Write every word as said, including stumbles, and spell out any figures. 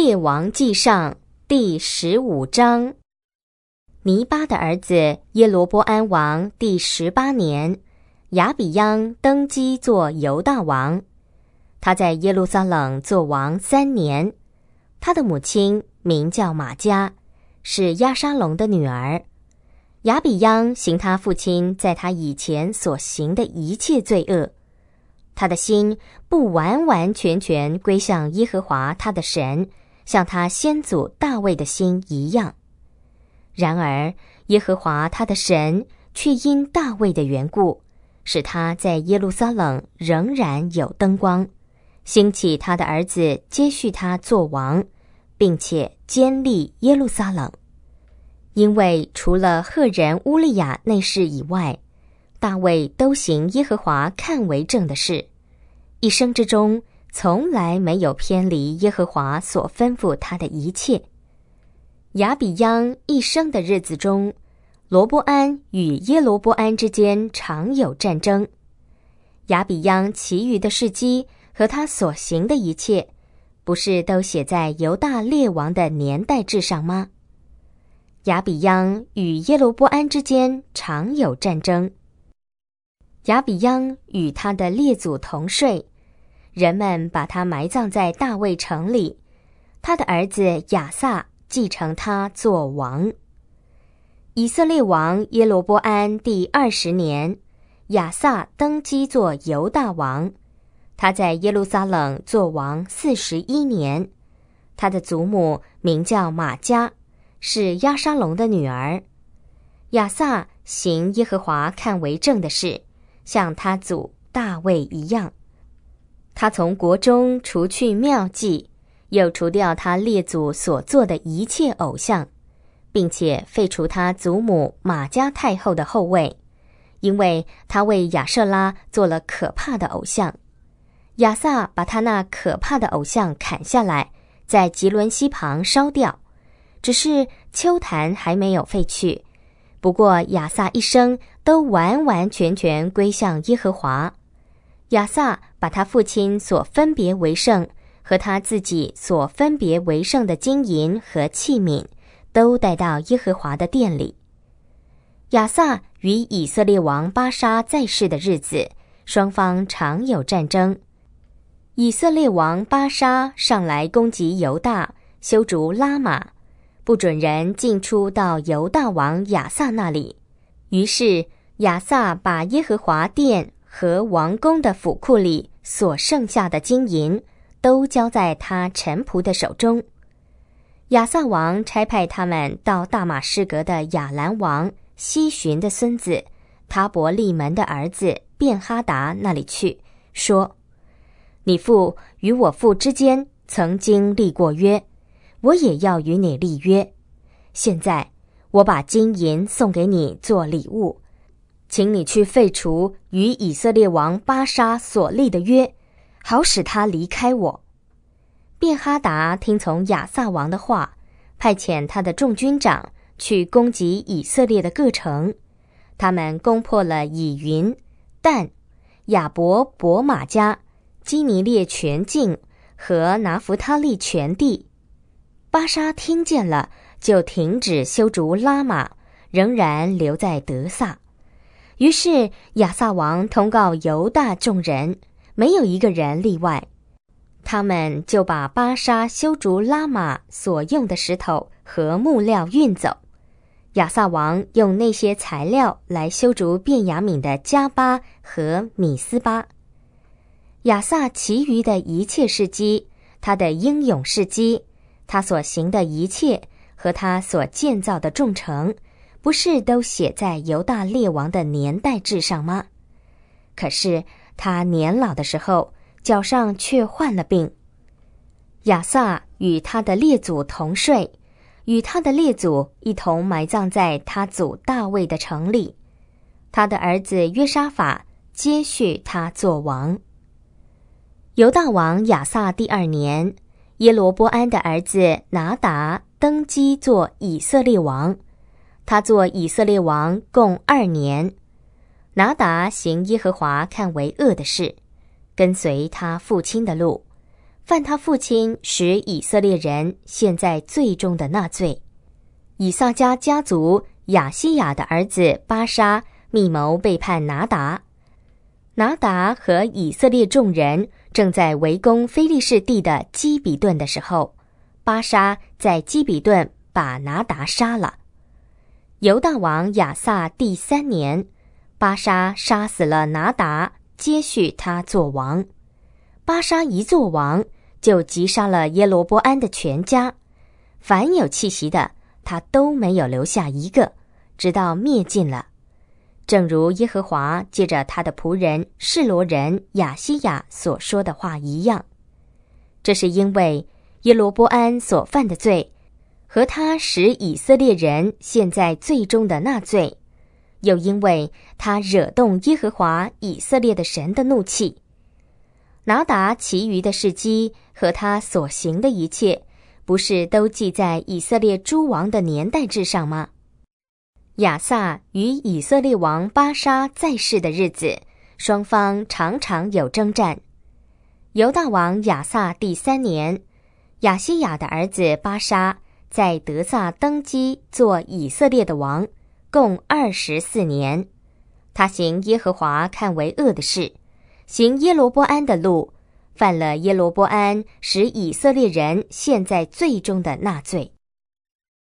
列王纪上第十五章。尼巴的儿子耶罗波安王第十八年，亚比央登基做犹大王。他在耶路撒冷做王三年。他的母亲名叫玛迦，是押沙龙的女儿。亚比央行他父亲在他以前所行的一切罪恶，他的心不完完全全归向耶和华他的神，像他先祖大卫的心一样。然而耶和华他的神却因大卫的缘故，使他在耶路撒冷仍然有灯光，兴起他的儿子接续他做王，并且坚立耶路撒冷。因为除了赫人乌利亚那事以外，大卫都行耶和华看为正的事，一生之中从来没有偏离耶和华所吩咐他的一切。亚比央一生的日子中，罗波安与耶罗波安之间常有战争。亚比央其余的事迹和他所行的一切，不是都写在犹大列王的年代志上吗？亚比央与耶罗波安之间常有战争。亚比央与他的列祖同睡，人们把他埋葬在大卫城里，他的儿子亚撒继承他做王。以色列王耶罗波安第二十年，亚撒登基做犹大王。他在耶路撒冷做王四十一年。他的祖母名叫玛迦，是押沙龙的女儿。亚撒行耶和华看为正的事，像他祖大卫一样。他从国中除去庙祭，又除掉他列祖所做的一切偶像，并且废除他祖母玛迦太后的后位，因为他为亚舍拉做了可怕的偶像。亚撒把他那可怕的偶像砍下来，在吉伦西旁烧掉，只是丘坛还没有废去。不过亚撒一生都完完全全归向耶和华。亚撒把他父亲所分别为圣和他自己所分别为圣的金银和器皿，都带到耶和华的殿里。亚撒与以色列王巴沙在世的日子，双方常有战争。以色列王巴沙上来攻击犹大，修筑拉玛，不准人进出到犹大王亚撒那里。于是亚撒把耶和华殿和王宫的府库里所剩下的金银，都交在他臣仆的手中。亚撒王差派他们到大马士革的亚兰王西寻的孙子他伯利门的儿子便哈达那里去，说：你父与我父之间曾经立过约，我也要与你立约。现在我把金银送给你做礼物，请你去废除与以色列王巴沙所立的约，好使他离开我。便哈达听从亚撒王的话，派遣他的众军长去攻击以色列的各城。他们攻破了以云、但、亚伯伯玛迦、基尼列全境和拿弗他利全地。巴沙听见了，就停止修筑拉玛，仍然留在得撒。于是亚撒王通告犹大众人，没有一个人例外。他们就把巴沙修筑拉玛所用的石头和木料运走。亚撒王用那些材料来修筑便雅悯的加巴和米斯巴。亚撒其余的一切事迹，他的英勇事迹，他所行的一切和他所建造的众城，不是都写在犹大列王的年代志上吗？可是他年老的时候，脚上却患了病。亚撒与他的列祖同睡，与他的列祖一同埋葬在他祖大卫的城里。他的儿子约沙法接续他做王。犹大王亚撒第二年，耶罗波安的儿子拿达登基做以色列王。他做以色列王共二年。拿达行耶和华看为恶的事，跟随他父亲的路， 犯他父亲使以色列人陷在罪中的那罪。以萨迦家族亚西亚的儿子巴沙密谋背叛拿达。拿达和以色列众人正在围攻非利士地的基比顿的时候，巴沙在基比顿把拿达杀了。犹大王亚撒第三年，巴沙杀死了拿达，接续他做王。巴沙一做王，就击杀了耶罗波安的全家，凡有气息的，他都没有留下一个，直到灭尽了。正如耶和华借着他的仆人示罗人亚西亚所说的话一样。这是因为耶罗波安所犯的罪，和他使以色列人陷在罪中的那罪，又因为他惹动耶和华以色列的神的怒气。拿达其余的事迹和他所行的一切，不是都记在以色列诸王的年代志上吗？亚撒与以色列王巴沙在世的日子，双方常常有征战。犹大王亚撒第三年，亚西亚的儿子巴沙在得撒登基做以色列的王，共二十四年。他行耶和华看为恶的事，行耶罗波安的路，犯了耶罗波安使以色列人陷在罪中的那罪。